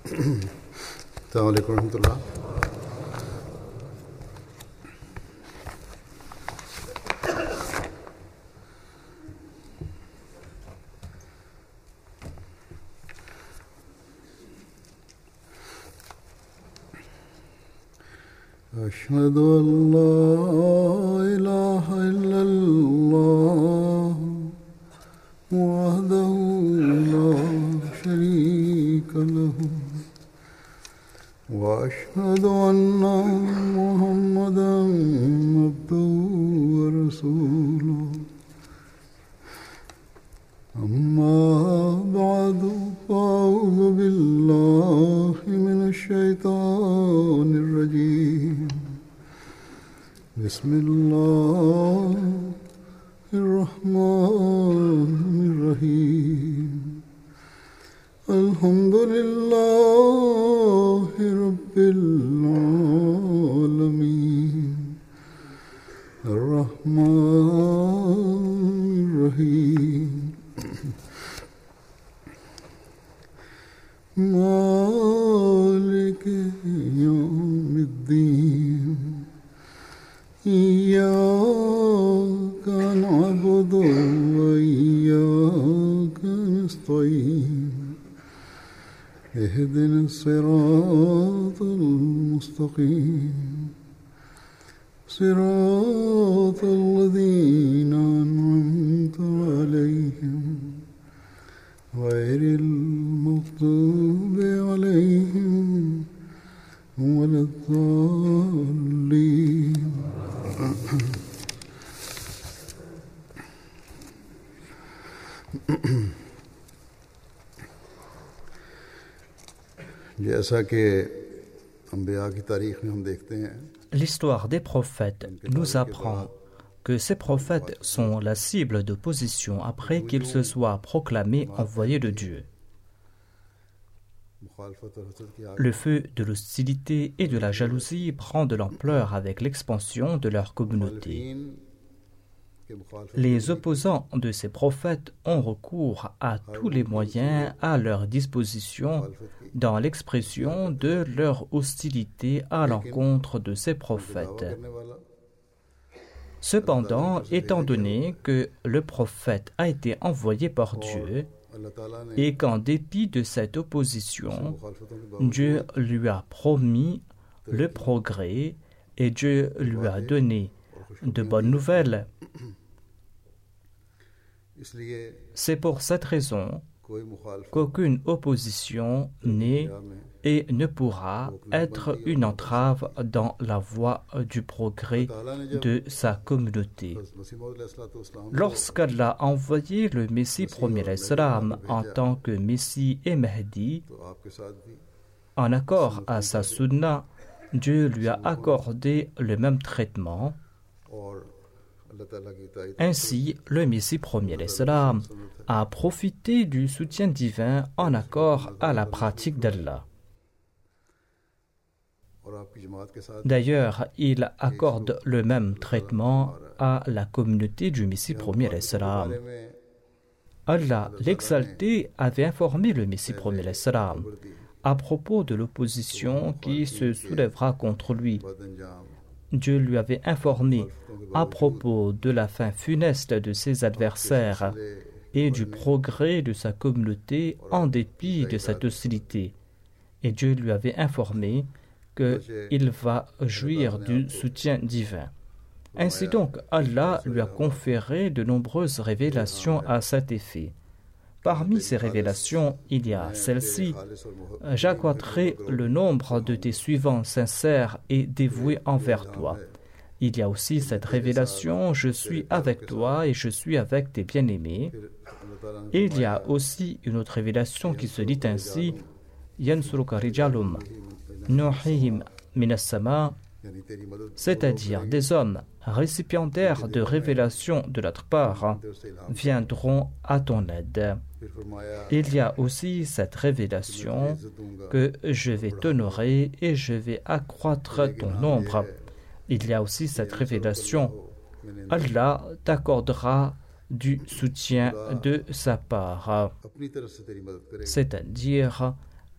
السلام عليكم ورحمة الله. أشهد أن لا إله إلا الله وحده لا شريك له وأشهد أن محمدا عبده ورسوله أما بعد فأعوذ بالله من الشيطان الرجيم بسم الله الرحمن الرحيم الحمد لله رب العالمين الرحمن الرحيم مالك يوم الدين إياك نعبد وإياك نستعين اهدنا الصراط المستقيم صراط الذين أنعمت عليهم غير المغضوب عليهم ولا الضالين. जैसा कि अंबिया की तारीख में हम देखते हैं, l'histoire des prophètes nous apprend que ces prophètes sont la cible d'opposition après qu'ils se soient proclamés envoyés de Dieu. Le feu de l'hostilité et de la jalousie prend de l'ampleur avec l'expansion de leur communauté. Les opposants de ces prophètes ont recours à tous les moyens à leur disposition dans l'expression de leur hostilité à l'encontre de ces prophètes. Cependant, étant donné que le prophète a été envoyé par Dieu et qu'en dépit de cette opposition, Dieu lui a promis le progrès et Dieu lui a donné de bonnes nouvelles, c'est pour cette raison qu'aucune opposition n'est et ne pourra être une entrave dans la voie du progrès de sa communauté. Lorsqu'Allah a envoyé le Messie premier l'Islam en tant que Messie et Mahdi, en accord à sa sunna, Dieu lui a accordé le même traitement. Ainsi, le Messie premier l'Islam a profité du soutien divin en accord à la pratique d'Allah. D'ailleurs, il accorde le même traitement à la communauté du Messie premier l'Islam. Allah, l'exalté, avait informé le Messie premier l'Islam à propos de l'opposition qui se soulèvera contre lui. Dieu lui avait informé à propos de la fin funeste de ses adversaires et du progrès de sa communauté en dépit de cette hostilité. Et Dieu lui avait informé qu'il va jouir du soutien divin. Ainsi donc, Allah lui a conféré de nombreuses révélations à cet effet. Parmi ces révélations, il y a celle-ci: j'accroîtrai le nombre de tes suivants sincères et dévoués envers toi. Il y a aussi cette révélation: je suis avec toi et je suis avec tes bien-aimés. Et il y a aussi une autre révélation qui se dit ainsi: yansuruka rijalum nuhihim minas sama, c'est-à-dire des hommes récipiendaires de révélations de notre part viendront à ton aide. Il y a aussi cette révélation que je vais t'honorer et je vais accroître ton nombre. Il y a aussi cette révélation: Allah t'accordera du soutien de sa part, c'est-à-dire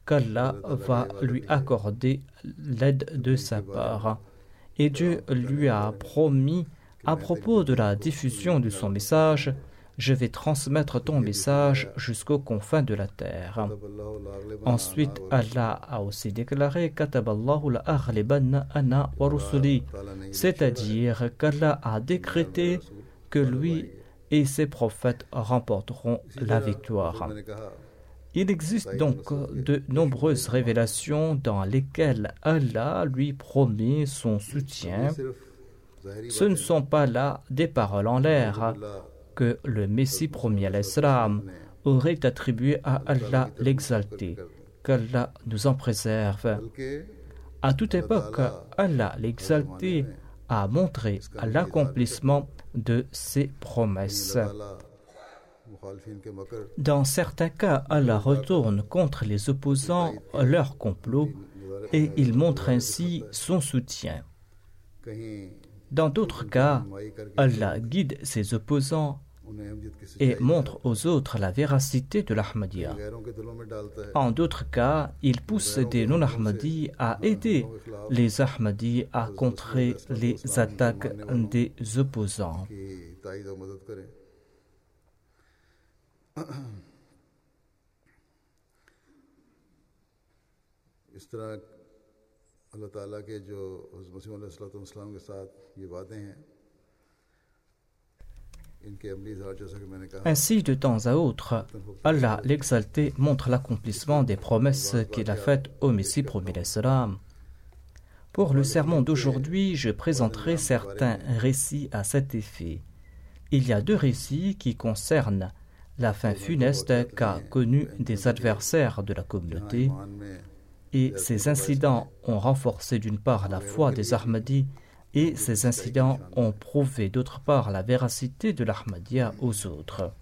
qu'Allah va lui accorder l'aide de sa part. Et Dieu lui a promis à propos de la diffusion de son message: je vais transmettre ton message jusqu'aux confins de la terre. Ensuite, Allah a aussi déclaré: Kataballahu la aghlibanna ana wa rusuli, c'est-à-dire qu'Allah a décrété que lui et ses prophètes remporteront la victoire. Il existe donc de nombreuses révélations dans lesquelles Allah lui promet son soutien. Ce ne sont pas là des paroles en l'air que le Messie premier l'Islam aurait attribué à Allah l'exalté, qu'Allah nous en préserve. À toute époque, Allah l'exalté a montré l'accomplissement de ses promesses. Dans certains cas, Allah retourne contre les opposants leur complot et il montre ainsi son soutien. Dans d'autres cas, Allah guide ses opposants et montre aux autres la véracité de l'Ahmadiyya. En d'autres cas, il pousse des non-Ahmadis à aider les Ahmadis à contrer les attaques des opposants. اللہ تعالیٰ کے جو حضرت مسیح علیہ السلام کے ساتھ یہ وعدے ہیں ان کے عملی اظہار جیسا کہ میں نے کہا. Ainsi, de temps à autre, Allah l'exalté montre l'accomplissement des promesses qu'il a faites au Messie premier l'Islam. Pour le sermon d'aujourd'hui, je présenterai certains récits à cet effet. Il y a deux récits qui concernent la fin funeste qu'a connue des adversaires de la communauté. Et ces incidents ont renforcé d'une part la foi des Ahmadis et ces incidents ont prouvé d'autre part la véracité de l'Ahmadiyya aux autres.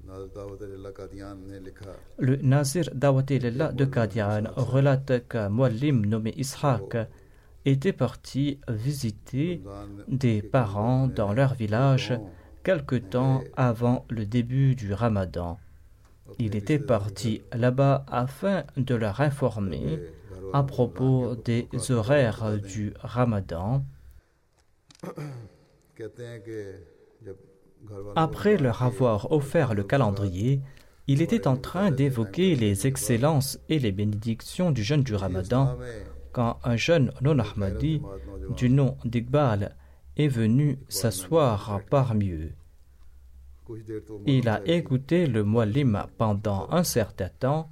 Le Nazir Dawat-e-Lillah de Qadian relate qu'un muallim nommé Ishaq était parti visiter des parents dans leur village quelque temps avant le début du Ramadan. Il était parti là-bas afin de leur informer à propos des horaires du Ramadan. Après leur avoir offert le calendrier, il était en train d'évoquer les excellences et les bénédictions du jeûne du Ramadan quand un jeune non-Ahmadi du nom d'Iqbal est venu s'asseoir parmi eux. Il a écouté le muallim pendant un certain temps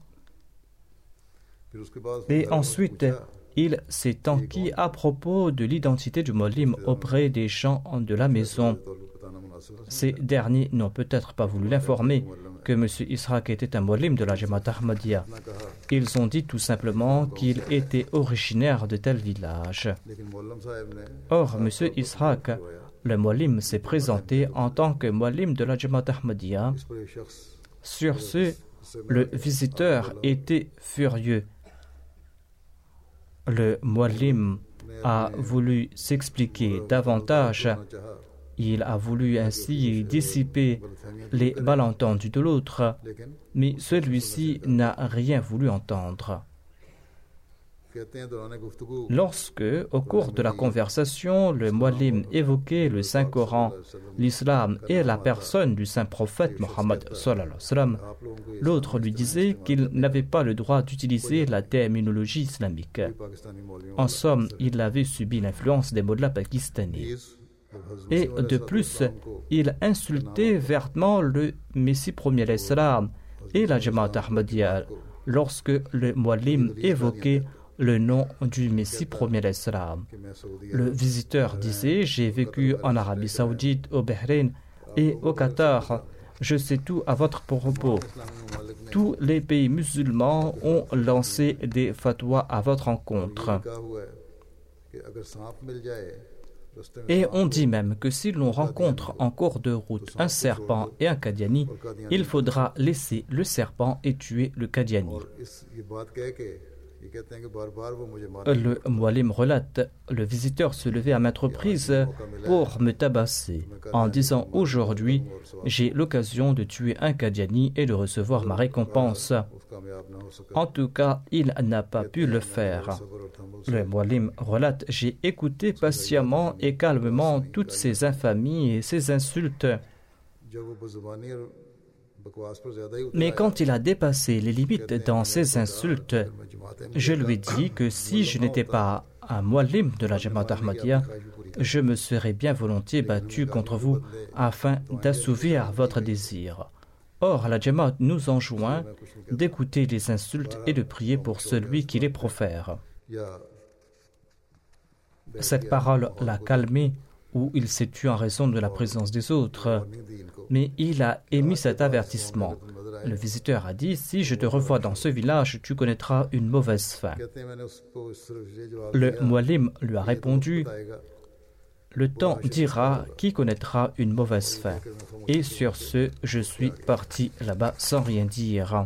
et ensuite il s'est enquis à propos de l'identité du muallim auprès des gens de la maison. Ces derniers n'ont peut-être pas voulu l'informer que M. Ishaq était un muallim de la Jamaat Ahmadiyya. Ils ont dit tout simplement qu'il était originaire de tel village. Or, M. Ishaq, le muallim, s'est présenté en tant que muallim de la Jamaat Ahmadiyya. Sur ce, le visiteur était furieux. Le muallim a voulu s'expliquer davantage. Il a voulu ainsi dissiper les malentendus de l'autre, mais celui-ci n'a rien voulu entendre. Lorsque, au cours de la conversation, le muallim évoquait le Saint-Coran, l'islam et la personne du Saint-Prophète Mohammed, l'autre lui disait qu'il n'avait pas le droit d'utiliser la terminologie islamique. En somme, il avait subi l'influence des mollahs pakistanais. Et de plus, il insultait vertement le Messie premier l'Islam et la Jamaat Ahmadiyya lorsque le muallim évoquait le nom du Messie premier l'Islam. Le visiteur disait: j'ai vécu en Arabie Saoudite, au Bahreïn et au Qatar. Je sais tout à votre propos. Tous les pays musulmans ont lancé des fatwas à votre encontre. Et on dit même que si l'on rencontre en cours de route un serpent et un Qadiani, il faudra laisser le serpent et tuer le Qadiani. Le Muallim relate, le visiteur se levait à maintes reprises pour me tabasser, en disant « Aujourd'hui, j'ai l'occasion de tuer un Qadiani et de recevoir ma récompense. » En tout cas, il n'a pas pu le faire. Le Muallim relate « J'ai écouté patiemment et calmement toutes ces infamies et ces insultes. Mais quand il a dépassé les limites dans ses insultes, je lui ai dit que si je n'étais pas un muallim de la Jamaat Ahmadiyya, je me serais bien volontiers battu contre vous afin d'assouvir votre désir. Or, la Jamaat nous enjoint d'écouter les insultes et de prier pour celui qui les profère. Cette parole l'a calmé, où il s'est tué en raison de la présence des autres. Mais il a émis cet avertissement. Le visiteur a dit « Si je te revois dans ce village, tu connaîtras une mauvaise fin. » Le muallim lui a répondu « Le temps dira qui connaîtra une mauvaise fin. » Et sur ce, je suis parti là-bas sans rien dire.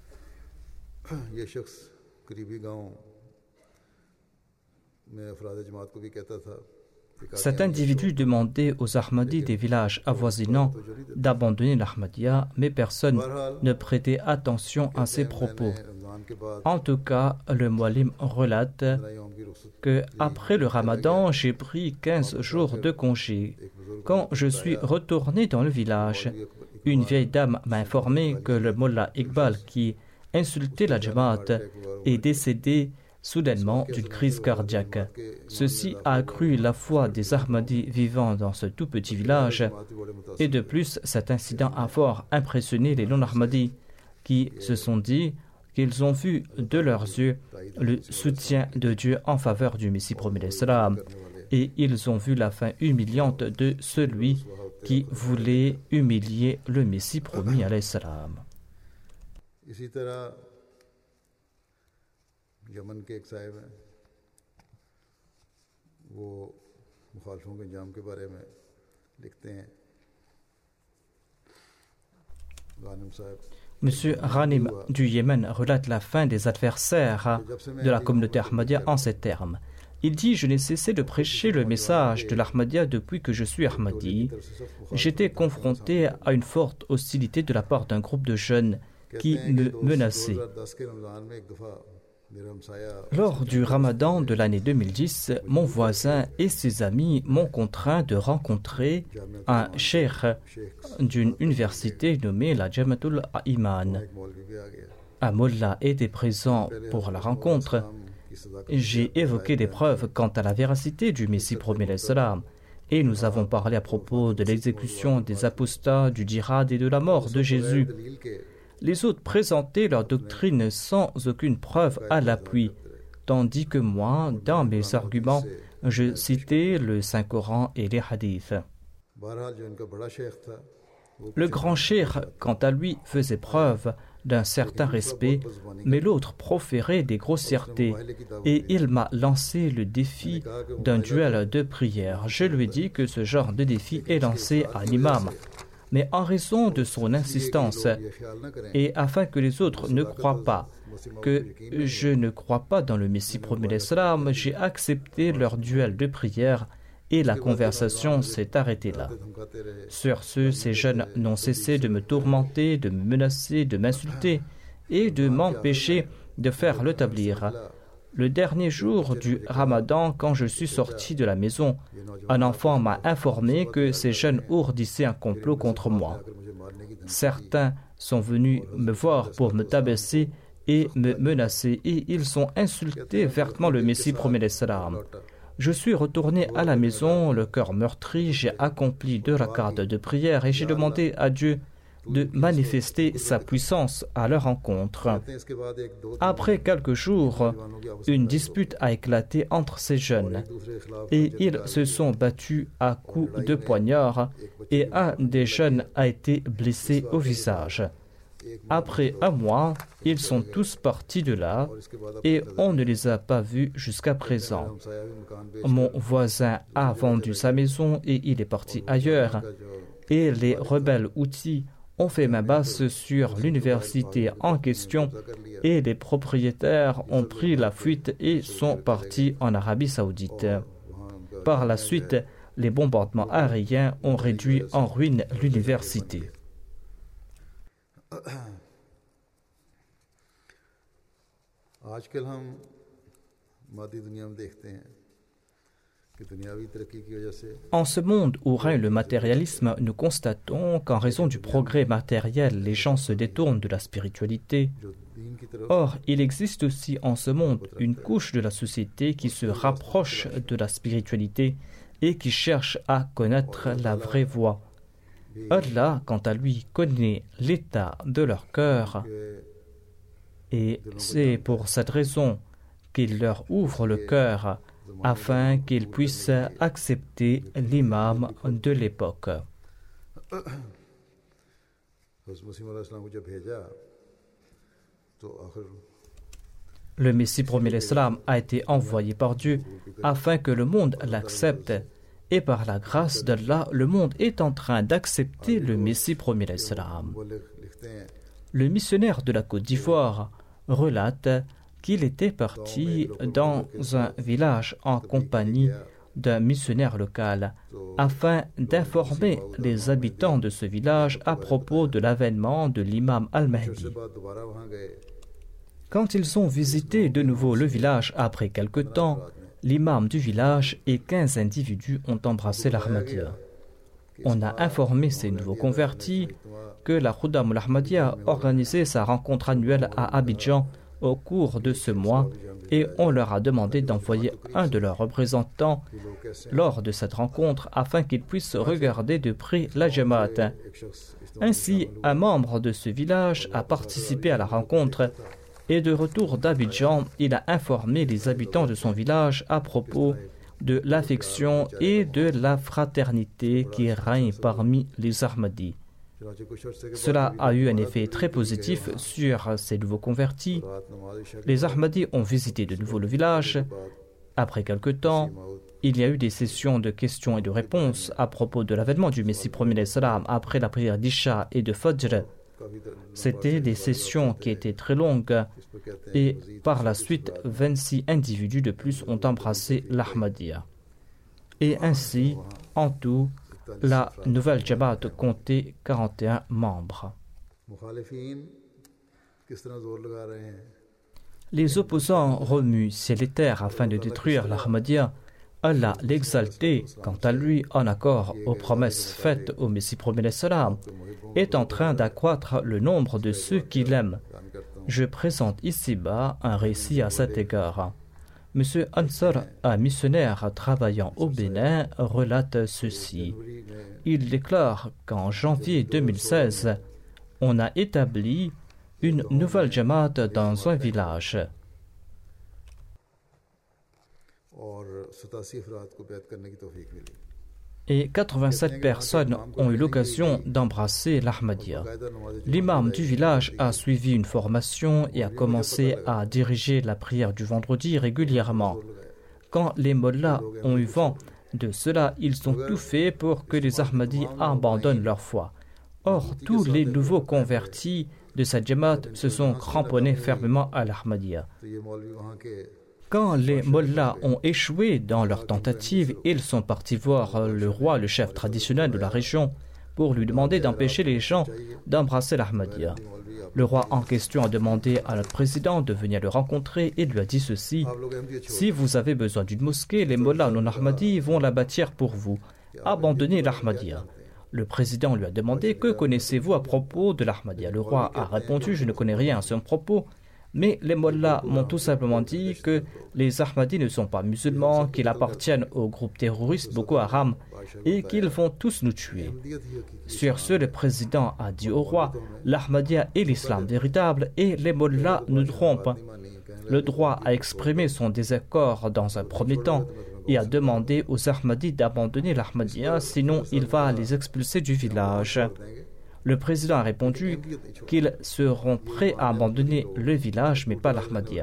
Cet individu demandait aux Ahmadis des villages avoisinants d'abandonner l'Ahmadiyya, mais personne ne prêtait attention à ses propos. En tout cas, le muallim relate que après le Ramadan, j'ai pris 15 jours de congé. Quand je suis retourné dans le village, une vieille dame m'a informé que le Mullah Iqbal, qui insultait la Jamaat, est décédé soudainement d'une crise cardiaque. Ceci a accru la foi des Ahmadis vivant dans ce tout petit village. Et de plus, cet incident a fort impressionné les non-Ahmadis qui se sont dit qu'ils ont vu de leurs yeux le soutien de Dieu en faveur du Messie promis l'Islam. Et ils ont vu la fin humiliante de celui qui voulait humilier le Messie promis à l'Islam. यमन के एक साहिब हैं, वो मुखालफों के इंजाम के बारे में लिखते हैं। गानिम साहब Monsieur Ghanim du Yémen relate la fin des adversaires de la communauté Ahmadiyya en ces termes. Il dit « Je n'ai cessé de prêcher le message de l'Ahmadiyya depuis que je suis Ahmadi. J'étais confronté à une forte hostilité de la part d'un groupe de jeunes qui me menaçaient. Lors du Ramadan de l'année 2010, mon voisin et ses amis m'ont contraint de rencontrer un cheikh d'une université nommée la Jamatul Iman. Un mullah était présent pour la rencontre. J'ai évoqué des preuves quant à la véracité du Messie promis l'Islam et nous avons parlé à propos de l'exécution des apostats, du djihad et de la mort de Jésus. Les autres présentaient leur doctrine sans aucune preuve à l'appui, tandis que moi, dans mes arguments, je citais le Saint-Coran et les hadiths. Le grand cheikh, quant à lui, faisait preuve d'un certain respect, mais l'autre proférait des grossièretés, et il m'a lancé le défi d'un duel de prière. Je lui ai dit que ce genre de défi est lancé à l'imam. Mais en raison de son insistance, et afin que les autres ne croient pas que je ne crois pas dans le Messie promis l'Islam, j'ai accepté leur duel de prière et la conversation s'est arrêtée là. Sur ce, ces jeunes n'ont cessé de me tourmenter, de me menacer, de m'insulter et de m'empêcher de faire le tablir. Le dernier jour du Ramadan, quand je suis sorti de la maison, un enfant m'a informé que ces jeunes ourdissaient un complot contre moi. Certains sont venus me voir pour me tabasser et me menacer, et ils ont insulté vertement le Messie promis l'Islam. Je suis retourné à la maison, le cœur meurtri, j'ai accompli 2 rakats de prière et j'ai demandé à Dieu de manifester sa puissance à leur rencontre. Après quelques jours, une dispute a éclaté entre ces jeunes et ils se sont battus à coups de poignard et un des jeunes a été blessé au visage. Après un mois, ils sont tous partis de là et on ne les a pas vus jusqu'à présent. Mon voisin a vendu sa maison et il est parti ailleurs et les rebelles Houthis ont fait main basse sur l'université en question et les propriétaires ont pris la fuite et sont partis en Arabie Saoudite. Par la suite, les bombardements aériens ont réduit en ruine l'université. En ce monde où règne le matérialisme, nous constatons qu'en raison du progrès matériel, les gens se détournent de la spiritualité. Or, il existe aussi en ce monde une couche de la société qui se rapproche de la spiritualité et qui cherche à connaître la vraie voie. Allah, quant à lui, connaît l'état de leur cœur et c'est pour cette raison qu'il leur ouvre le cœur afin qu'ils puissent accepter l'imam de l'époque. Le Messie premier l'Islam a été envoyé par Dieu afin que le monde l'accepte. Et par la grâce d'Allah, le monde est en train d'accepter le Messie premier l'Islam. Le missionnaire de la Côte d'Ivoire relate qu'il était parti dans un village en compagnie d'un missionnaire local afin d'informer les habitants de ce village à propos de l'avènement de l'imam al-Mahdi. Quand ils ont visité de nouveau le village après quelque temps, l'imam du village et 15 individus ont embrassé l'Ahmadiyya. On a informé ces nouveaux convertis que la Khuddam al-Ahmadiyya organisait sa rencontre annuelle à Abidjan au cours de ce mois et on leur a demandé d'envoyer un de leurs représentants lors de cette rencontre afin qu'ils puissent regarder de près la Jamaat. Ainsi, un membre de ce village a participé à la rencontre et de retour d'Abidjan, il a informé les habitants de son village à propos de l'affection et de la fraternité qui règne parmi les Ahmadis. Cela a eu un effet très positif sur ces nouveaux convertis. Les Ahmadis ont visité de nouveau le village. Après quelque temps, il y a eu des sessions de questions et de réponses à propos de l'avènement du Messie premier l'Islam après la prière d'Isha et de Fajr. C'était des sessions qui étaient très longues et par la suite, 26 individus de plus ont embrassé l'Ahmadiyya. Et ainsi, en tout, la nouvelle Jamaat comptait 41 membres. Les opposants remuent ciel et terre afin de détruire l'Ahmadiyya. Allah l'exalté, quant à lui, en accord aux promesses faites au Messie premier l'Islam, est en train d'accroître le nombre de ceux qui l'aiment. Je présente ici-bas un récit à cet égard. M. Ansar, un missionnaire travaillant au Bénin, relate ceci. Il déclare qu'en janvier 2016, on a établi une nouvelle Jamaat dans un village. Et 87 personnes ont eu l'occasion d'embrasser l'Ahmadiyya. L'imam du village a suivi une formation et a commencé à diriger la prière du vendredi régulièrement. Quand les mollahs ont eu vent de cela, ils ont tout fait pour que les Ahmadis abandonnent leur foi. Or, tous les nouveaux convertis de cette Jamaat se sont cramponnés fermement à l'Ahmadiyya. Quand les mollahs ont échoué dans leur tentative, ils sont partis voir le roi, le chef traditionnel de la région, pour lui demander d'empêcher les gens d'embrasser l'Ahmadiyya. Le roi en question a demandé à notre président de venir le rencontrer et lui a dit ceci: si vous avez besoin d'une mosquée, les mollahs non-ahmadis vont la bâtir pour vous. Abandonnez l'Ahmadiyya. Le président lui a demandé: que connaissez-vous à propos de l'Ahmadiyya? Le roi a répondu: je ne connais rien à ce propos. Mais les mollahs m'ont tout simplement dit que les Ahmadis ne sont pas musulmans, qu'ils appartiennent au groupe terroriste Boko Haram et qu'ils vont tous nous tuer. Sur ce, le président a dit au roi: l'Ahmadiyya est l'islam véritable et les mollahs nous trompent. Le roi a exprimé son désaccord dans un premier temps et a demandé aux Ahmadis d'abandonner l'Ahmadiyya, sinon il va les expulser du village. Le président a répondu qu'ils seront prêts à abandonner le village, mais pas l'Ahmadiyya.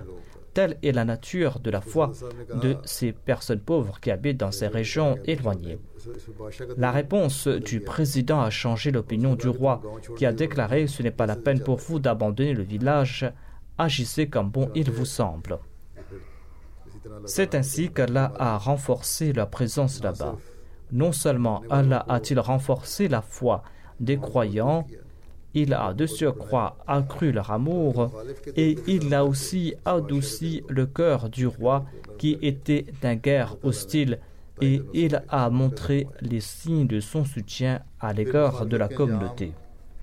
telle est la nature de la foi de ces personnes pauvres qui habitent dans ces régions éloignées. La réponse du président a changé l'opinion du roi, qui a déclaré « Ce n'est pas la peine pour vous d'abandonner le village, agissez comme bon il vous semble ». C'est ainsi qu'Allah a renforcé la présence là-bas. Non seulement Allah a-t-il renforcé la foi des croyants, il a de surcroît accru leur amour et il a aussi adouci le cœur du roi qui était d'un guerre hostile et il a montré les signes de son soutien à l'égard de la communauté.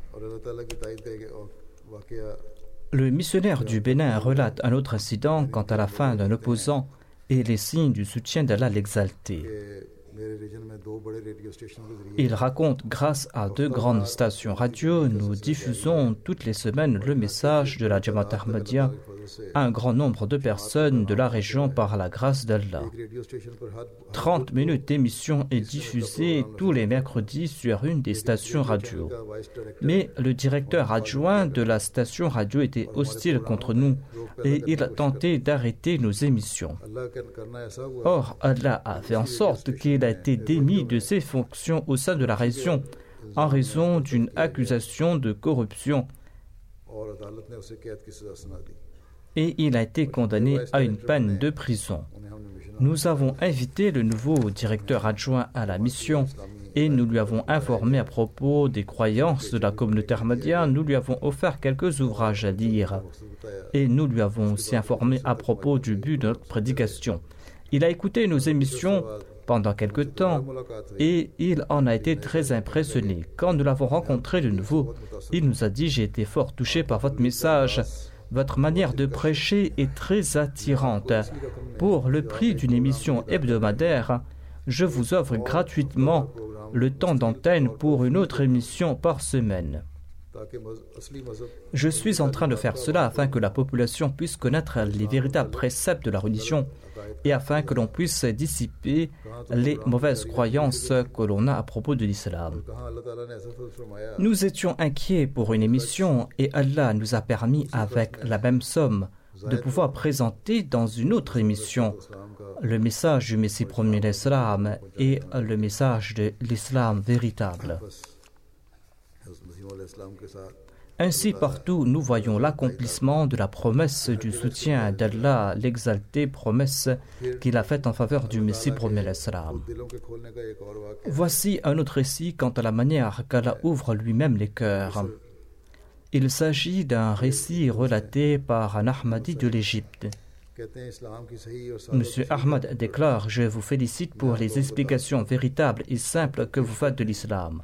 Le missionnaire du Bénin relate un autre incident quant à la fin d'un opposant et les signes du soutien d'Allah l'exalté. Il raconte, grâce à 2 grandes stations radio, nous diffusons toutes les semaines le message de la Jamaat Ahmadiyya à un grand nombre de personnes de la région par la grâce d'Allah. 30 minutes d'émission est diffusée tous les mercredis sur une des stations radio. Mais le directeur adjoint de la station radio était hostile contre nous et il a tenté d'arrêter nos émissions. Or, Allah a fait en sorte qu'il a été démis de ses fonctions au sein de la région en raison d'une accusation de corruption et il a été condamné à une peine de prison. Nous avons invité le nouveau directeur adjoint à la mission et nous lui avons informé à propos des croyances de la communauté Ahmadiyya. Nous lui avons offert quelques ouvrages à lire et nous lui avons aussi informé à propos du but de notre prédication. Il a écouté nos émissions pendant quelque temps et il en a été très impressionné. Quand nous l'avons rencontré de nouveau, il nous a dit « J'ai été fort touché par votre message. Votre manière de prêcher est très attirante. Pour le prix d'une émission hebdomadaire, je vous offre gratuitement le temps d'antenne pour une autre émission par semaine. Je suis en train de faire cela afin que la population puisse connaître les véritables préceptes de la religion et afin que l'on puisse dissiper les mauvaises croyances que l'on a à propos de l'islam. Nous étions inquiets pour une émission et Allah nous a permis avec la même somme de pouvoir présenter dans une autre émission le message du Messie premier l'Islam et le message de l'islam véritable. Ainsi, partout, nous voyons l'accomplissement de la promesse du soutien d'Allah, l'exaltée promesse qu'il a faite en faveur du Messie premier l'Islam. Voici un autre récit quant à la manière qu'Allah ouvre lui-même les cœurs. Il s'agit d'un récit relaté par un Ahmadi de l'Égypte. Monsieur Ahmad déclare « Je vous félicite pour les explications véritables et simples que vous faites de l'islam.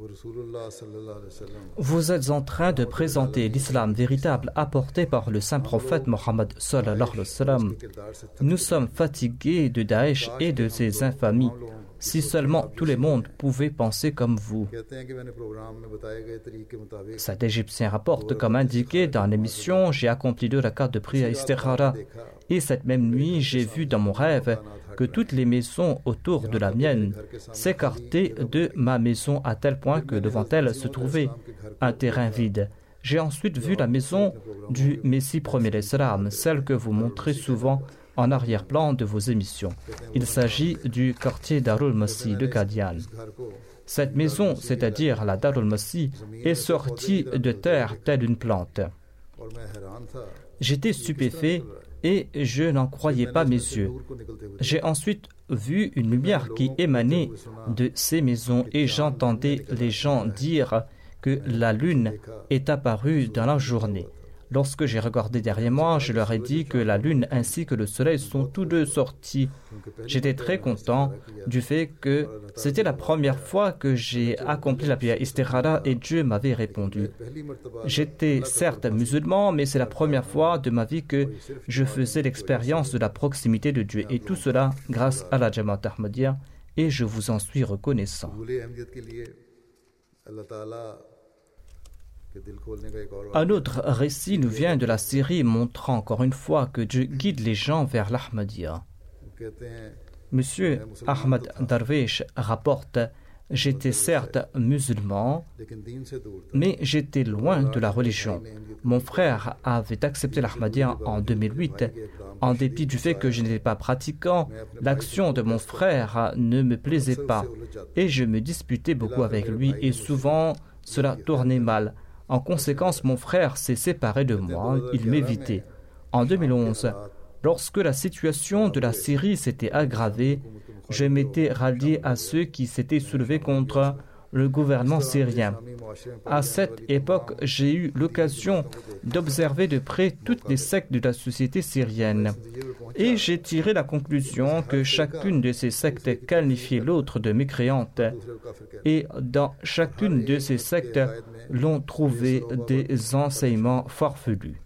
Vous êtes en train de présenter l'islam véritable apporté par le saint prophète Mohammed sallallahu alayhi wa sallam. Nous sommes fatigués de Daesh et de ses infamies. Si seulement tout le monde pouvait penser comme vous. » Cet Égyptien rapporte, comme indiqué dans l'émission, j'ai accompli 2 rakats de prière istikhara et cette même nuit, j'ai vu dans mon rêve que toutes les maisons autour de la mienne s'écartaient de ma maison à tel point que devant elle se trouvait un terrain vide. J'ai ensuite vu la maison du Messie premier l'Islam, celle que vous montrez souvent en arrière-plan de vos émissions. Il s'agit du quartier Darul Masih de Qadian. Cette maison, c'est-à-dire la Darul Masih, est sortie de terre telle une plante. J'étais stupéfait et je n'en croyais pas mes yeux. J'ai ensuite vu une lumière qui émanait de ces maisons et j'entendais les gens dire que la lune est apparue dans la journée. Lorsque j'ai regardé derrière moi, je leur ai dit que la lune ainsi que le soleil sont tous deux sortis. J'étais très content du fait que c'était la première fois que j'ai accompli la prière istikhara et Dieu m'avait répondu. J'étais certes musulman, mais c'est la première fois de ma vie que je faisais l'expérience de la proximité de Dieu. Et tout cela grâce à la Jamaat Ahmadiyya et je vous en suis reconnaissant. Un autre récit nous vient de la Syrie montrant encore une fois que Dieu guide les gens vers l'Ahmadiyya. Monsieur Ahmad Darwish rapporte J'étais certes musulman, mais j'étais loin de la religion. Mon frère avait accepté l'Ahmadiyya en 2008. En dépit du fait que je n'étais pas pratiquant, l'action de mon frère ne me plaisait pas et je me disputais beaucoup avec lui et souvent cela tournait mal. En conséquence, mon frère s'est séparé de moi, il m'évitait. En 2011, lorsque la situation de la Syrie s'était aggravée, je m'étais rallié à ceux qui s'étaient soulevés contre le gouvernement syrien. À cette époque, j'ai eu l'occasion d'observer de près toutes les sectes de la société syrienne. Et j'ai tiré la conclusion que chacune de ces sectes qualifiait l'autre de mécréante. Et dans chacune de ces sectes, l'on trouvait des enseignements farfelus.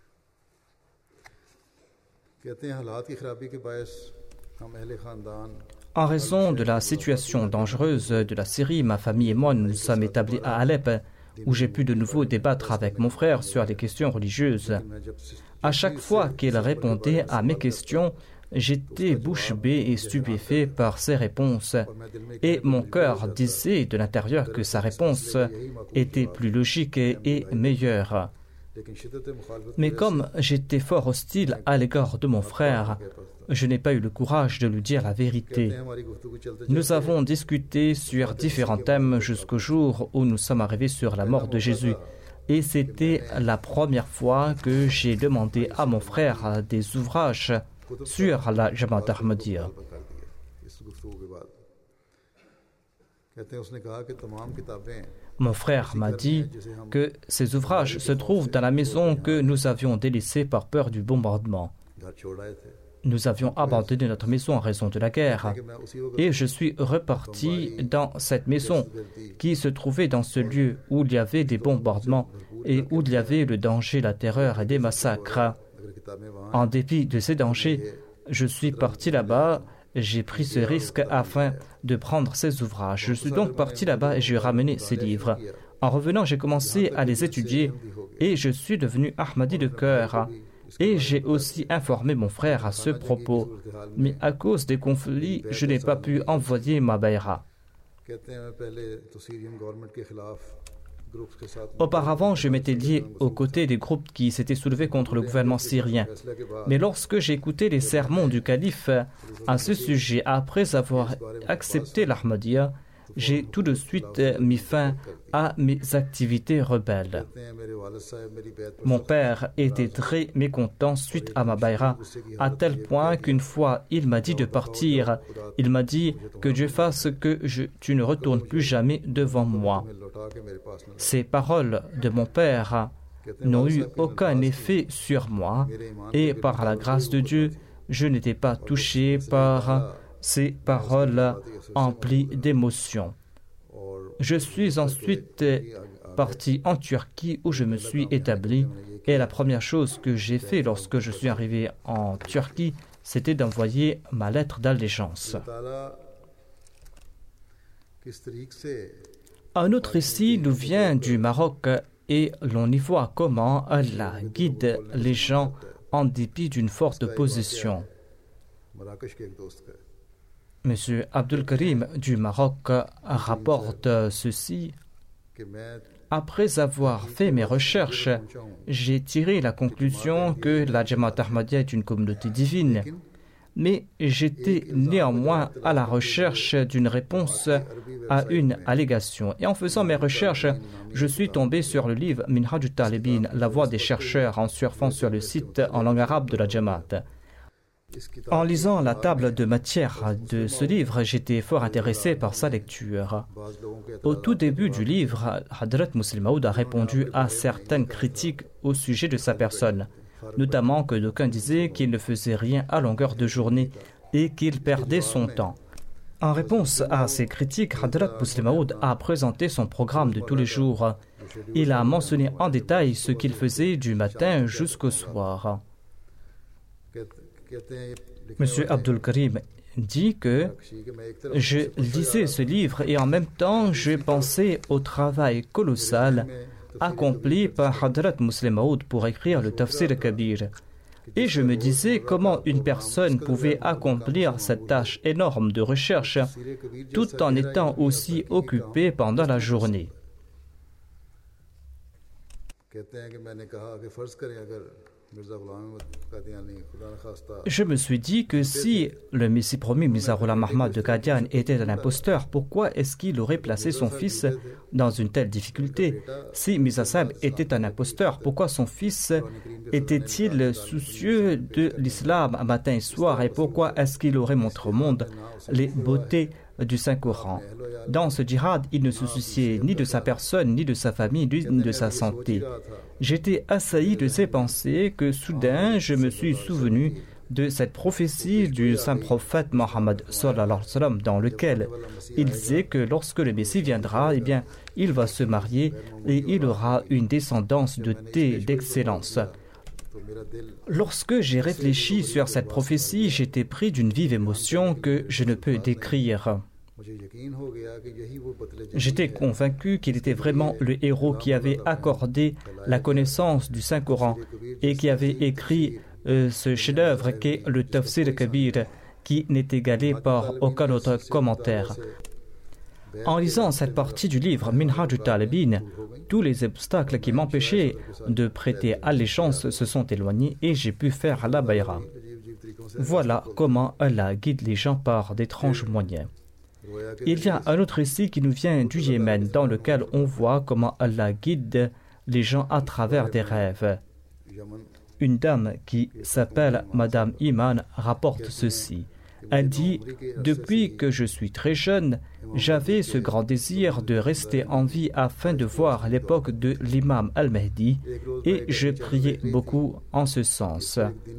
En raison de la situation dangereuse de la Syrie, ma famille et moi nous sommes établis à Alep, où j'ai pu de nouveau débattre avec mon frère sur des questions religieuses. À chaque fois qu'il répondait à mes questions, j'étais bouche bée et stupéfait par ses réponses, et mon cœur disait de l'intérieur que sa réponse était plus logique et meilleure. Mais comme j'étais fort hostile à l'égard de mon frère, je n'ai pas eu le courage de lui dire la vérité. Nous avons discuté sur différents thèmes jusqu'au jour où nous sommes arrivés sur la mort de Jésus. Et c'était la première fois que j'ai demandé à mon frère des ouvrages sur la Jamaat Ahmadiyya. Mon frère m'a dit que ces ouvrages se trouvent dans la maison que nous avions délaissée par peur du bombardement. Nous avions abandonné notre maison en raison de la guerre. Et je suis reparti dans cette maison qui se trouvait dans ce lieu où il y avait des bombardements et où il y avait le danger, la terreur et des massacres. En dépit de ces dangers, je suis parti là-bas. J'ai pris ce risque afin de prendre ces ouvrages. Je suis donc parti là-bas et j'ai ramené ces livres. En revenant, j'ai commencé à les étudier et je suis devenu Ahmadi de cœur. Et j'ai aussi informé mon frère à ce propos. Mais à cause des conflits, je n'ai pas pu envoyer ma bayra. Auparavant, je m'étais lié aux côtés des groupes qui s'étaient soulevés contre le gouvernement syrien. Mais lorsque j'ai écouté les sermons du calife à ce sujet, après avoir accepté l'Ahmadiyya, j'ai tout de suite mis fin à mes activités rebelles. Mon père était très mécontent suite à ma bayra, à tel point qu'une fois il m'a dit de partir. Il m'a dit que Dieu fasse que tu ne retournes plus jamais devant moi. Ces paroles de mon père n'ont eu aucun effet sur moi et par la grâce de Dieu, je n'étais pas touché par ces paroles emplies d'émotion. Je suis ensuite parti en Turquie où je me suis établi et la première chose que j'ai fait lorsque je suis arrivé en Turquie, c'était d'envoyer ma lettre d'allégeance. Un autre récit nous vient du Maroc et l'on y voit comment Allah guide les gens en dépit d'une forte opposition. Monsieur Abdul Karim du Maroc rapporte ceci. Après avoir fait mes recherches, j'ai tiré la conclusion que la Jamaat Ahmadiyya est une communauté divine, mais j'étais néanmoins à la recherche d'une réponse à une allégation. Et en faisant mes recherches, je suis tombé sur le livre Minhaj al-Talibin, la voix des chercheurs, en surfant sur le site en langue arabe de la Jamaat. En lisant la table de matière de ce livre, j'étais fort intéressé par sa lecture. Au tout début du livre, Hadrat Muslih Maud a répondu à certaines critiques au sujet de sa personne, notamment que d'aucuns disaient qu'il ne faisait rien à longueur de journée et qu'il perdait son temps. En réponse à ces critiques, Hadrat Muslih Maud a présenté son programme de tous les jours. Il a mentionné en détail ce qu'il faisait du matin jusqu'au soir. Monsieur Abdul Karim dit que je lisais ce livre et en même temps je pensais au travail colossal accompli par Hadrat Muslih Maud pour écrire le Tafsir Kabir. Et je me disais comment une personne pouvait accomplir cette tâche énorme de recherche tout en étant aussi occupée pendant la journée. Je me suis dit que si le Messie promis Mirza Ghulam Ahmad de Qadian était un imposteur, pourquoi est-ce qu'il aurait placé son fils dans une telle difficulté? Si Mirza Sahib était un imposteur, pourquoi son fils était-il soucieux de l'islam matin et soir? Et pourquoi est-ce qu'il aurait montré au monde les beautés du Saint-Coran? Dans ce djihad, il ne se souciait ni de sa personne, ni de sa famille, ni de sa santé. J'étais assailli de ces pensées que soudain je me suis souvenu de cette prophétie du saint prophète Mohammed sallallahu alayhi wa sallam, dans lequel il disait que lorsque le Messie viendra, eh bien, il va se marier et il aura une descendance de thé d'excellence. Lorsque j'ai réfléchi sur cette prophétie, j'étais pris d'une vive émotion que je ne peux décrire. J'étais convaincu qu'il était vraiment le héros qui avait accordé la connaissance du Saint-Coran et qui avait écrit ce chef-d'œuvre qu'est le Tafsir Kabir, qui n'est égalé par aucun autre commentaire. En lisant cette partie du livre Minhaj al-Talibin, tous les obstacles qui m'empêchaient de prêter allégeance se sont éloignés et j'ai pu faire la bayra. Voilà comment Allah guide les gens par d'étranges moyens. Il y a un autre récit qui nous vient du Yémen, dans lequel on voit comment Allah guide les gens à travers des rêves. Une dame qui s'appelle Madame Iman rapporte ceci. Elle dit « Depuis que je suis très jeune, j'avais ce grand désir de rester en vie afin de voir l'époque de l'imam al-Mahdi et je priais beaucoup en ce sens. »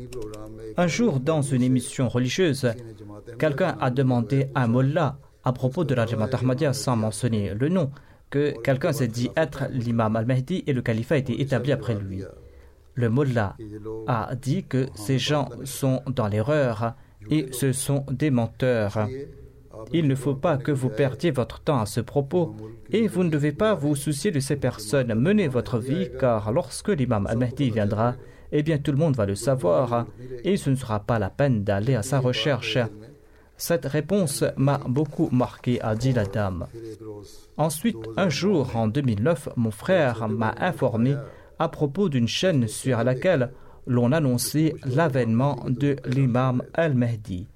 Un jour, dans une émission religieuse, quelqu'un a demandé à un mollah à propos de la Jamaat Ahmadiyya, sans mentionner le nom, que quelqu'un s'est dit être l'imam al-Mahdi et le califat a été établi après lui. Le mollah a dit que ces gens sont dans l'erreur et ce sont des menteurs. Il ne faut pas que vous perdiez votre temps à ce propos et vous ne devez pas vous soucier de ces personnes. Menez votre vie car lorsque l'imam al-Mahdi viendra, eh bien tout le monde va le savoir et ce ne sera pas la peine d'aller à sa recherche. Cette réponse m'a beaucoup marqué, a dit la dame. Ensuite, un jour, en 2009, mon frère m'a informé à propos d'une chaîne sur laquelle l'on annonçait l'avènement de l'imam al-Mahdi.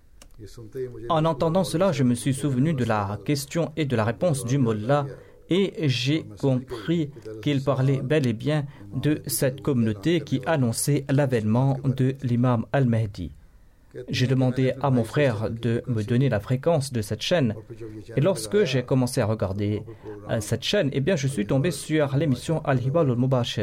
En entendant cela, je me suis souvenu de la question et de la réponse du mollah et j'ai compris qu'il parlait bel et bien de cette communauté qui annonçait l'avènement de l'imam al-Mahdi. J'ai demandé à mon frère de me donner la fréquence de cette chaîne. Et lorsque j'ai commencé à regarder cette chaîne, eh bien, je suis tombé sur l'émission Al-Hibal al-Mubashir.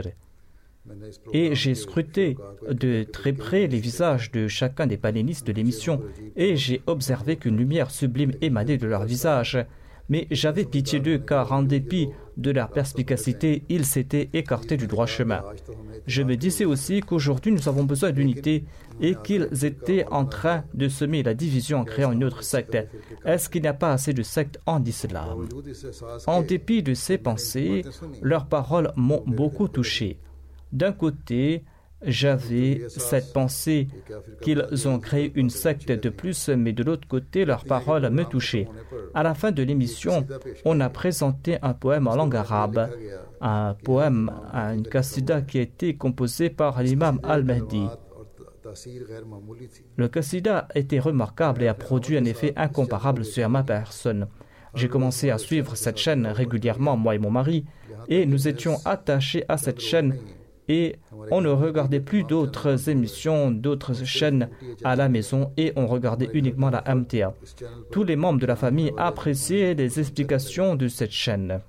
Et j'ai scruté de très près les visages de chacun des panélistes de l'émission et j'ai observé qu'une lumière sublime émanait de leurs visages. Mais j'avais pitié d'eux car en dépit de leur perspicacité, ils s'étaient écartés du droit chemin. Je me disais aussi qu'aujourd'hui nous avons besoin d'unité et qu'ils étaient en train de semer la division en créant une autre secte. Est-ce qu'il n'y a pas assez de sectes en islam? En dépit de ces pensées, leurs paroles m'ont beaucoup touché. D'un côté, j'avais cette pensée qu'ils ont créé une secte de plus, mais de l'autre côté, leurs paroles me touchaient. À la fin de l'émission, on a présenté un poème en langue arabe, un poème, une qasida qui a été composée par l'imam al-Mahdi. Le qasida était remarquable et a produit un effet incomparable sur ma personne. J'ai commencé à suivre cette chaîne régulièrement, moi et mon mari, et nous étions attachés à cette chaîne et on ne regardait plus d'autres émissions, d'autres chaînes à la maison et on regardait uniquement la MTA. Tous les membres de la famille appréciaient les explications de cette chaîne.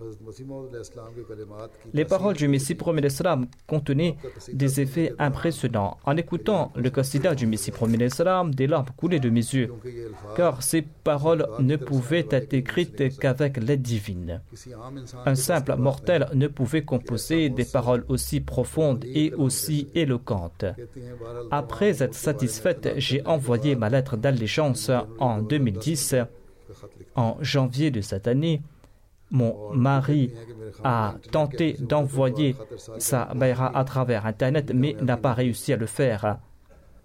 Les paroles du Messie promis l'Islam contenaient des effets impressionnants. En écoutant le qasida du Messie promis l'Islam, des larmes coulaient de mes yeux, car ces paroles ne pouvaient être écrites qu'avec l'aide divine. Un simple mortel ne pouvait composer des paroles aussi profondes et aussi éloquente. Après être satisfaite, j'ai envoyé ma lettre d'allégeance en 2010. En janvier de cette année, mon mari a tenté d'envoyer sa bayra à travers Internet, mais n'a pas réussi à le faire.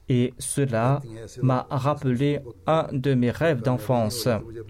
Et cela m'a rappelé un de mes rêves d'enfance.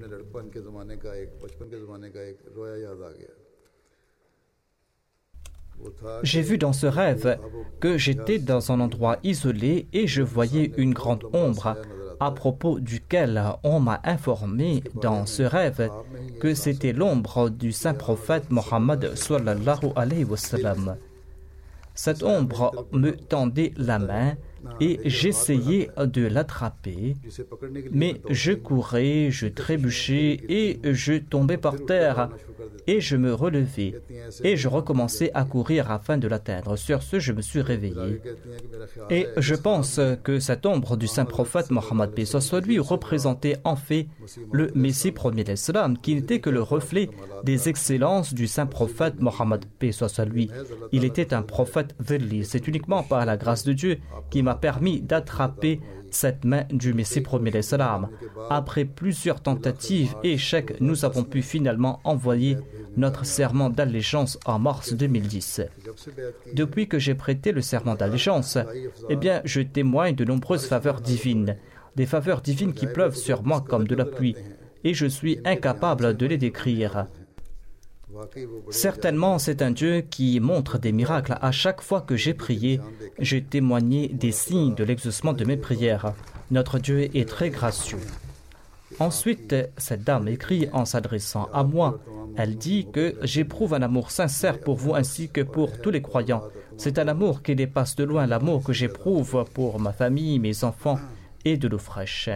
J'ai vu dans ce rêve que j'étais dans un endroit isolé et je voyais une grande ombre à propos duquel on m'a informé dans ce rêve que c'était l'ombre du saint prophète Mohammed sallallahu alayhi wa sallam. Cette ombre me tendait la main et j'essayais de l'attraper, mais je courais, je trébuchais et je tombais par terre et je me relevais et je recommençais à courir afin de l'atteindre. Sur ce, je me suis réveillé et je pense que cette ombre du saint prophète Mohammed paix soit lui représentait en fait le Messie premier d'Islam, qui n'était que le reflet des excellences du saint prophète Mohammed paix soit lui. Il était un prophète dhilli. C'est uniquement par la grâce de Dieu qui m'a permis d'attraper cette main du Messie premier d'Islam. Après plusieurs tentatives et échecs, nous avons pu finalement envoyer notre serment d'allégeance en mars 2010. Depuis que j'ai prêté le serment d'allégeance, je témoigne de nombreuses faveurs divines, des faveurs divines qui pleuvent sur moi comme de la pluie, et je suis incapable de les décrire. Certainement, c'est un Dieu qui montre des miracles. À chaque fois que j'ai prié, j'ai témoigné des signes de l'exaucement de mes prières. Notre Dieu est très gracieux. Ensuite, cette dame écrit en s'adressant à moi. Elle dit que j'éprouve un amour sincère pour vous ainsi que pour tous les croyants. C'est un amour qui dépasse de loin l'amour que j'éprouve pour ma famille, mes enfants et de l'eau fraîche.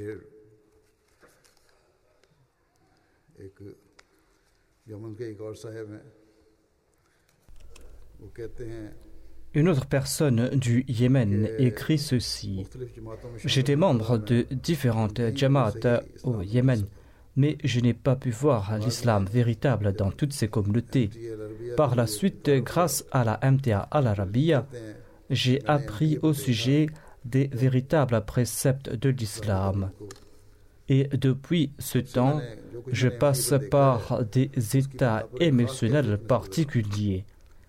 Une autre personne du Yémen écrit ceci. J'étais membre de différentes Jamaat au Yémen, mais je n'ai pas pu voir l'islam véritable dans toutes ces communautés. Par la suite, grâce à la MTA Al-Arabiya, j'ai appris au sujet des véritables préceptes de l'islam. Et depuis ce temps, je passe par des états émotionnels particuliers.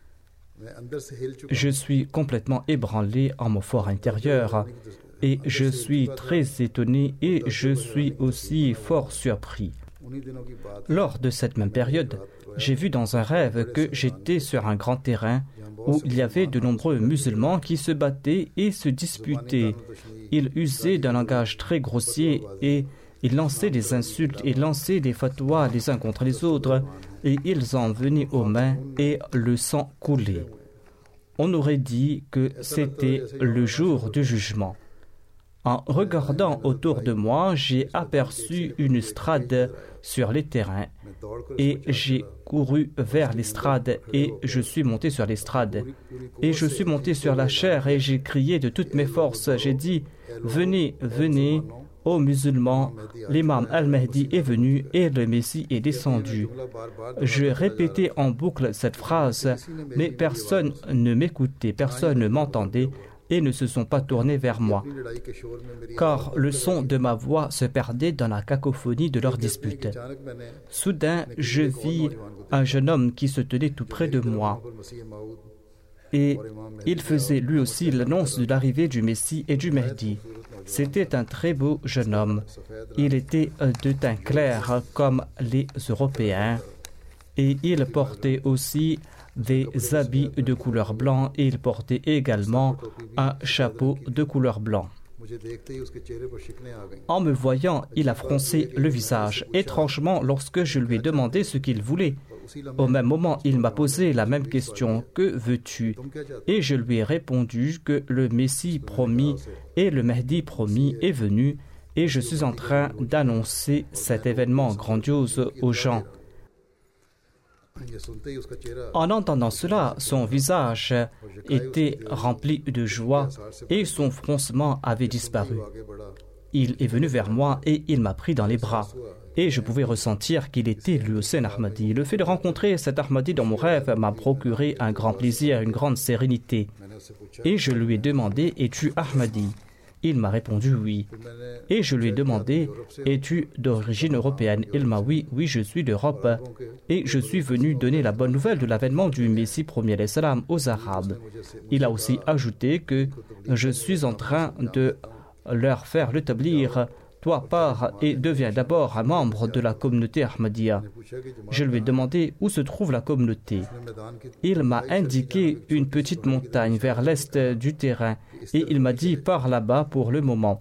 Je suis complètement ébranlé en mon fort intérieur et je suis très étonné et je suis aussi fort surpris. Lors de cette même période, j'ai vu dans un rêve que j'étais sur un grand terrain où il y avait de nombreux musulmans qui se battaient et se disputaient. Ils usaient d'un langage très grossier et ils lançaient des insultes et lançaient des fatwas les uns contre les autres et ils en venaient aux mains et le sang coulait. On aurait dit que c'était le jour du jugement. En regardant autour de moi, j'ai aperçu une estrade sur les terrains et j'ai couru vers l'estrade et je suis monté sur l'estrade. Et je suis monté sur la chaire et j'ai crié de toutes mes forces. J'ai dit « Venez, venez !» Ô musulmans, l'imam Al-Mahdi est venu et le Messie est descendu. Je répétais en boucle cette phrase, mais personne ne m'écoutait, personne ne m'entendait et ne se sont pas tournés vers moi, car le son de ma voix se perdait dans la cacophonie de leurs disputes. Soudain, je vis un jeune homme qui se tenait tout près de moi. Et il faisait lui aussi l'annonce de l'arrivée du Messie et du Mahdi. C'était un très beau jeune homme. Il était de teint clair comme les Européens et il portait aussi des habits de couleur blanc et il portait également un chapeau de couleur blanc. En me voyant, il a froncé le visage. Étrangement, lorsque je lui ai demandé ce qu'il voulait, au même moment, il m'a posé la même question. « Que veux-tu » Et je lui ai répondu que le Messie promis et le Mahdi promis est venu et je suis en train d'annoncer cet événement grandiose aux gens. En entendant cela, son visage était rempli de joie et son froncement avait disparu. Il est venu vers moi et il m'a pris dans les bras. Et je pouvais ressentir qu'il était lui aussi un Ahmadi. Le fait de rencontrer cet Ahmadi dans mon rêve m'a procuré un grand plaisir, une grande sérénité. Et je lui ai demandé « Es-tu Ahmadi ?» Il m'a répondu oui. Et je lui ai demandé, es-tu d'origine européenne? Il m'a dit, oui, je suis d'Europe. Et je suis venu donner la bonne nouvelle de l'avènement du Messie premier l'Islam aux Arabes. Il a aussi ajouté que je suis en train de leur faire l'établir. Toi, pars et deviens d'abord un membre de la communauté Ahmadiyya. Je lui ai demandé où se trouve la communauté. Il m'a indiqué une petite montagne vers l'est du terrain et il m'a dit pars là-bas pour le moment.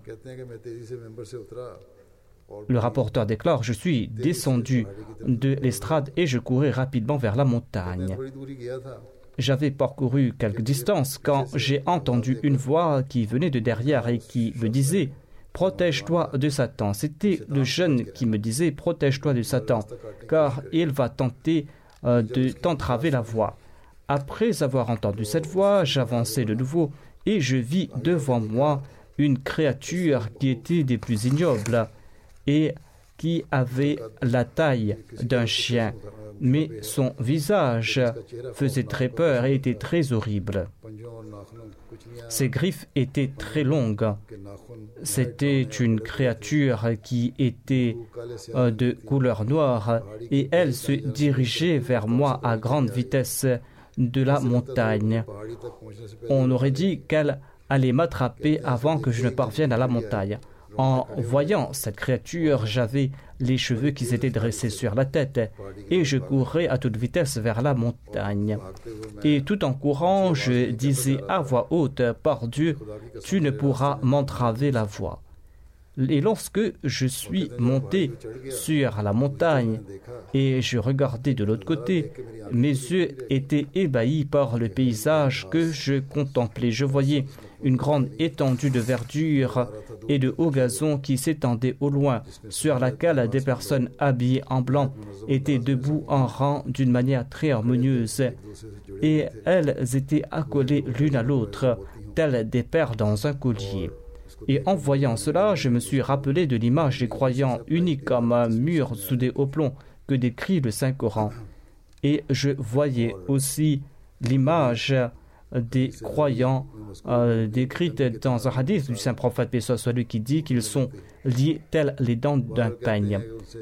Le rapporteur déclare, je suis descendu de l'estrade et je courais rapidement vers la montagne. J'avais parcouru quelques distances quand j'ai entendu une voix qui venait de derrière et qui me disait protège-toi de Satan. C'était le jeune qui me disait protège-toi de Satan, car il va tenter de t'entraver la voie. Après avoir entendu cette voix, j'avançai de nouveau et je vis devant moi une créature qui était des plus ignobles et qui avait la taille d'un chien, mais son visage faisait très peur et était très horrible. Ses griffes étaient très longues. C'était une créature qui était de couleur noire et elle se dirigeait vers moi à grande vitesse de la montagne. On aurait dit qu'elle allait m'attraper avant que je ne parvienne à la montagne. En voyant cette créature, j'avais les cheveux qui s'étaient dressés sur la tête et je courais à toute vitesse vers la montagne. Et tout en courant, je disais à voix haute, « Par Dieu, tu ne pourras m'entraver la voie. » Et lorsque je suis monté sur la montagne et je regardais de l'autre côté, mes yeux étaient ébahis par le paysage que je contemplais. Je voyais une grande étendue de verdure et de hauts gazons qui s'étendait au loin, sur laquelle des personnes habillées en blanc étaient debout en rang d'une manière très harmonieuse. Et elles étaient accolées l'une à l'autre, telles des perles dans un collier. Et en voyant cela, je me suis rappelé de l'image des croyants unis comme un mur soudé au plomb que décrit le Saint-Coran. Et je voyais aussi l'image des croyants décrite dans un hadith du Saint-Prophète, paix soit sur lui, qui dit qu'ils sont liés tels les dents d'un peigne.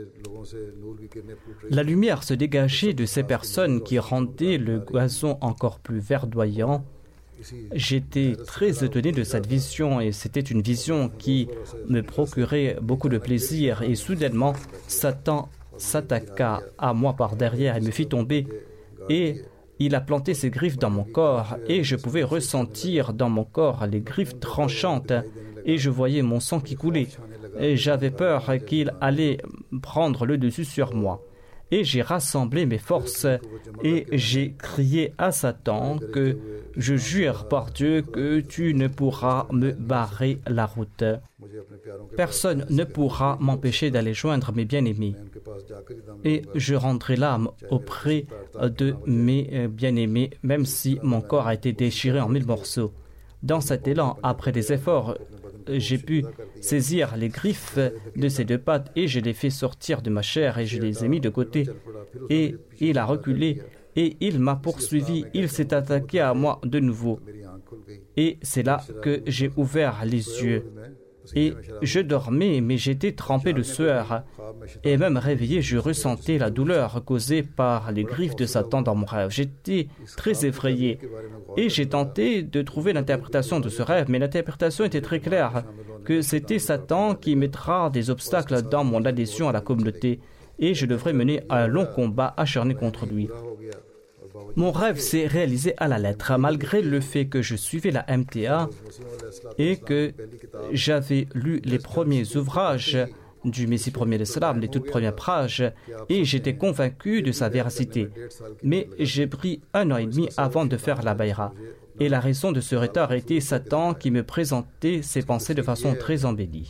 La lumière se dégageait de ces personnes qui rendaient le gazon encore plus verdoyant. J'étais très étonné de cette vision et c'était une vision qui me procurait beaucoup de plaisir et soudainement Satan s'attaqua à moi par derrière et me fit tomber et il a planté ses griffes dans mon corps et je pouvais ressentir dans mon corps les griffes tranchantes et je voyais mon sang qui coulait et j'avais peur qu'il allait prendre le dessus sur moi. Et j'ai rassemblé mes forces et j'ai crié à Satan que je jure par Dieu que tu ne pourras me barrer la route. Personne ne pourra m'empêcher d'aller joindre mes bien-aimés. Et je rendrai l'âme auprès de mes bien-aimés, même si mon corps a été déchiré en 1000 morceaux. Dans cet élan, après des efforts, j'ai pu saisir les griffes de ses deux pattes et je les ai fait sortir de ma chair et je les ai mis de côté. Et il a reculé et il m'a poursuivi. Il s'est attaqué à moi de nouveau. Et c'est là que j'ai ouvert les yeux. Et je dormais, mais j'étais trempé de sueur. Et même réveillé, je ressentais la douleur causée par les griffes de Satan dans mon rêve. J'étais très effrayé. Et j'ai tenté de trouver l'interprétation de ce rêve, mais l'interprétation était très claire, que c'était Satan qui mettra des obstacles dans mon adhésion à la communauté, et je devrais mener un long combat acharné contre lui. Mon rêve s'est réalisé à la lettre, malgré le fait que je suivais la MTA et que j'avais lu les premiers ouvrages du Messie premier l'Islam, les toutes premières pages, et j'étais convaincu de sa véracité. Mais j'ai pris 1 an et demi avant de faire la Bayra. Et la raison de ce retard était Satan qui me présentait ses pensées de façon très embellie.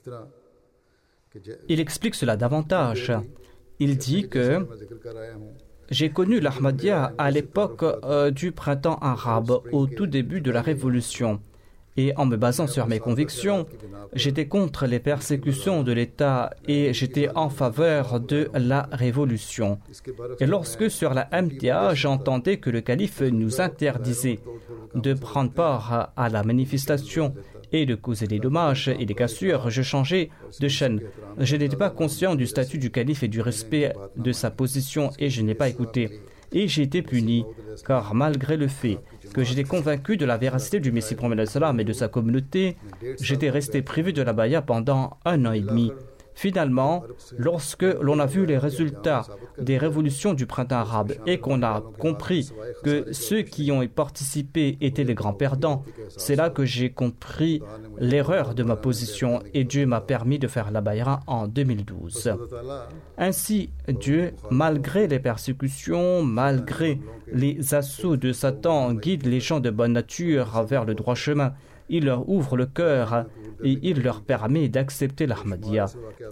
Il explique cela davantage. Il dit que j'ai connu l'Ahmadiyya à l'époque du printemps arabe, au tout début de la révolution. Et en me basant sur mes convictions, j'étais contre les persécutions de l'État et j'étais en faveur de la révolution. Et lorsque sur la MTA, j'entendais que le calife nous interdisait de prendre part à la manifestation et de causer des dommages et des cassures, je changeais de chaîne. Je n'étais pas conscient du statut du calife et du respect de sa position et je n'ai pas écouté. Et j'ai été puni, car malgré le fait que j'étais convaincu de la véracité du Messie prophète et de sa communauté, j'étais resté privé de la baya pendant 1 an et demi. Finalement, lorsque l'on a vu les résultats des révolutions du printemps arabe et qu'on a compris que ceux qui ont participé étaient les grands perdants, c'est là que j'ai compris l'erreur de ma position et Dieu m'a permis de faire la bayra en 2012. Ainsi, Dieu, malgré les persécutions, malgré les assauts de Satan, guide les gens de bonne nature vers le droit chemin. Il leur ouvre le cœur et il leur permet d'accepter l'Ahmadiyya.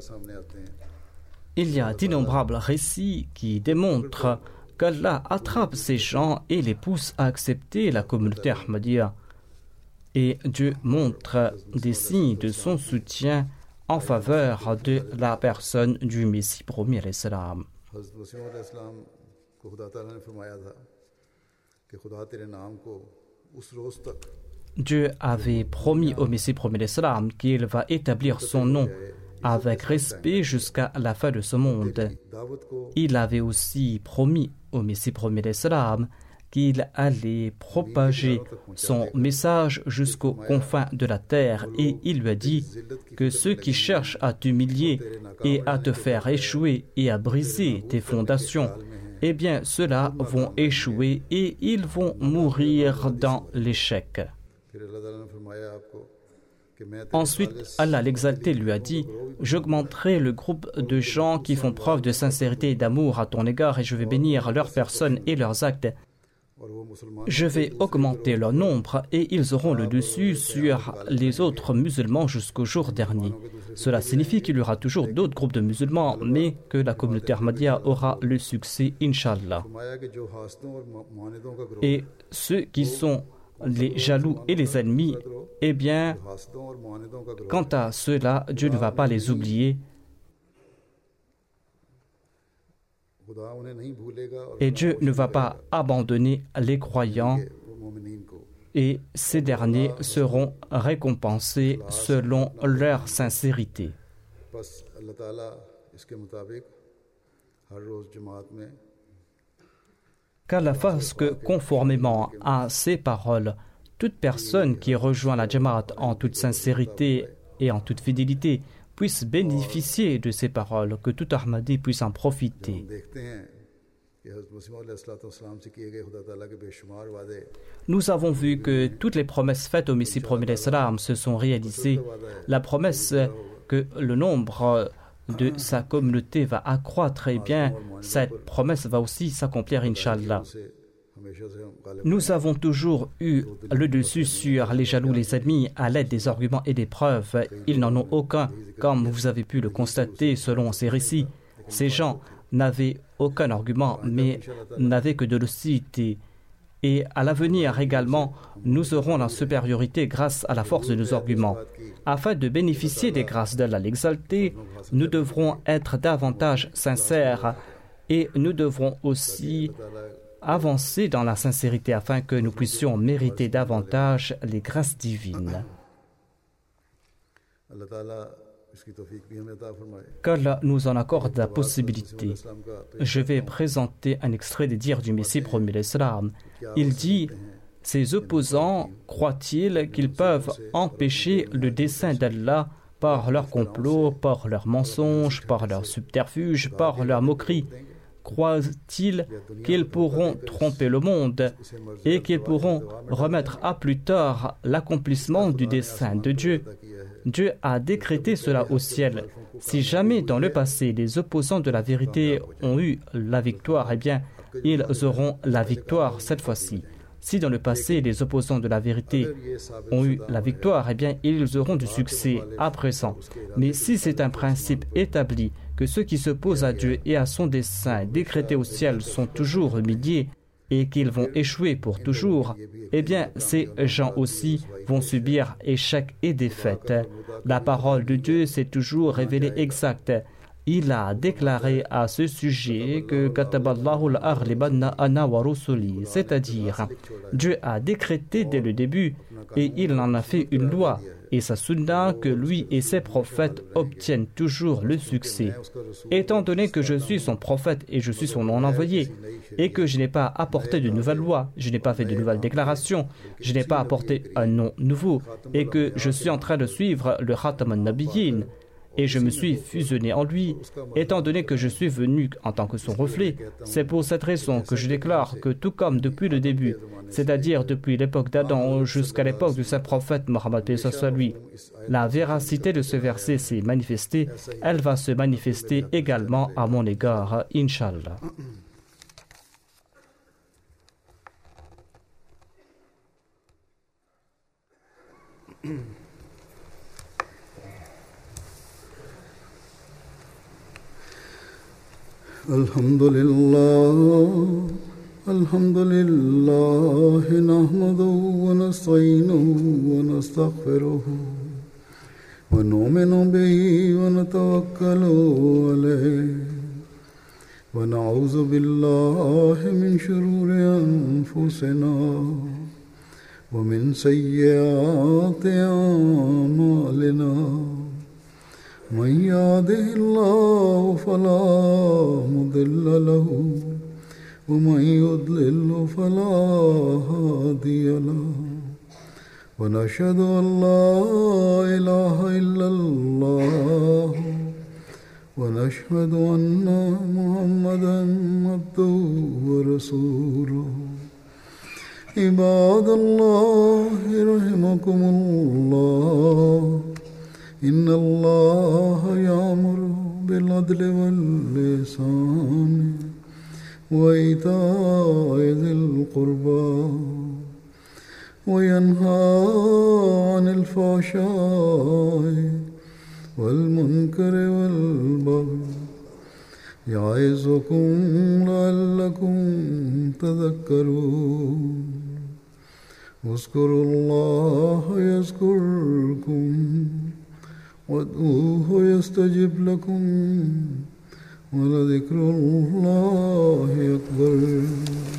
Il y a d'innombrables récits qui démontrent qu'Allah attrape ces gens et les pousse à accepter la communauté Ahmadiyya. Et Dieu montre des signes de son soutien en faveur de la personne du Messie promis alayhi salam. Dieu avait promis au Messie promis alayhi salam qu'il va établir son nom avec respect jusqu'à la fin de ce monde. Il avait aussi promis au Messie promis alayhi salam qu'il allait propager son message jusqu'aux confins de la terre et il lui a dit que ceux qui cherchent à t'humilier et à te faire échouer et à briser tes fondations, eh bien ceux-là vont échouer et ils vont mourir dans l'échec. Ensuite, Allah l'exalté lui a dit « J'augmenterai le groupe de gens qui font preuve de sincérité et d'amour à ton égard et je vais bénir leurs personnes et leurs actes. Je vais augmenter leur nombre et ils auront le dessus sur les autres musulmans jusqu'au jour dernier. » Cela signifie qu'il y aura toujours d'autres groupes de musulmans, mais que la communauté Ahmadiyya aura le succès, Inch'Allah. Et ceux qui sont les jaloux et les ennemis, eh bien, quant à ceux-là, Dieu ne va pas les oublier. Et Dieu ne va pas abandonner les croyants et ces derniers seront récompensés selon leur sincérité. Qu'Allah fasse que, conformément à ces paroles, toute personne qui rejoint la Jamaat en toute sincérité et en toute fidélité puisse bénéficier de ces paroles, que tout Ahmadi puisse en profiter. Nous avons vu que toutes les promesses faites au Messie promis alayhi salam se sont réalisées. La promesse que le nombre de sa communauté va accroître, eh bien, cette promesse va aussi s'accomplir, Inch'Allah. Nous avons toujours eu le dessus sur les jaloux, les ennemis, à l'aide des arguments et des preuves. Ils n'en ont aucun, comme vous avez pu le constater selon ces récits. Ces gens n'avaient aucun argument, mais n'avaient que de l'hostilité. Et à l'avenir également, nous aurons la supériorité grâce à la force de nos arguments. Afin de bénéficier des grâces d'Allah l'exalté, nous devrons être davantage sincères et nous devrons aussi avancer dans la sincérité afin que nous puissions mériter davantage les grâces divines. Qu'Allah nous en accorde la possibilité. Je vais présenter un extrait des dires du Messie promis alayhi salam. Il dit « Ces opposants croient-ils qu'ils peuvent empêcher le dessein d'Allah par leur complot, par leurs mensonges, par leurs subterfuges, par leurs moqueries ? Croient-ils qu'ils pourront tromper le monde et qu'ils pourront remettre à plus tard l'accomplissement du dessein de Dieu ? Dieu a décrété cela au ciel. Si jamais dans le passé les opposants de la vérité ont eu la victoire, eh bien, ils auront la victoire cette fois-ci. Si dans le passé les opposants de la vérité ont eu la victoire, eh bien, ils auront du succès à présent. Mais si c'est un principe établi que ceux qui s'opposent à Dieu et à son dessein décrété au ciel sont toujours humiliés et qu'ils vont échouer pour toujours, eh bien, ces gens aussi vont subir échec et défaite. La parole de Dieu s'est toujours révélée exacte. Il a déclaré à ce sujet que Kataballahu al-aghlibanna ana wa rusuli, c'est-à-dire Dieu a décrété dès le début et il en a fait une loi et sa sunna que lui et ses prophètes obtiennent toujours le succès. Étant donné que je suis son prophète et je suis son non-envoyé, et que je n'ai pas apporté de nouvelles lois, je n'ai pas fait de nouvelles déclarations, je n'ai pas apporté un nom nouveau, et que je suis en train de suivre le Khatam al-Nabiyyin, et je me suis fusionné en lui, étant donné que je suis venu en tant que son reflet. C'est pour cette raison que je déclare que tout comme depuis le début, c'est-à-dire depuis l'époque d'Adam jusqu'à l'époque du saint prophète Mohammed, lui, la véracité de ce verset s'est manifestée, elle va se manifester également à mon égard, Inch'Allah. Alhamdulillah, nahmaduhu wa nasta'inuhu wa nastaghfiruhu wa nu'minu bihi wa natawakkalu alayhi wa na'udhu billahi min shururi anfusina wa min sayyiati a'malina. من يهده الله فلا مضل له ومن يضلل فلا هادي له ونشهد أن لا إله إلا الله ونشهد أن محمدا عبده ورسوله. عباد الله رحمكم الله إن الله يأمر بالعدل والإحسان وإيتاء ذي القربى وينهى عن الفحشاء والمنكر والبغي يعظكم لعلكم تذكرون. اذكروا الله يذكركم وادعوه يستجب لكم ولذكر الله أكبر.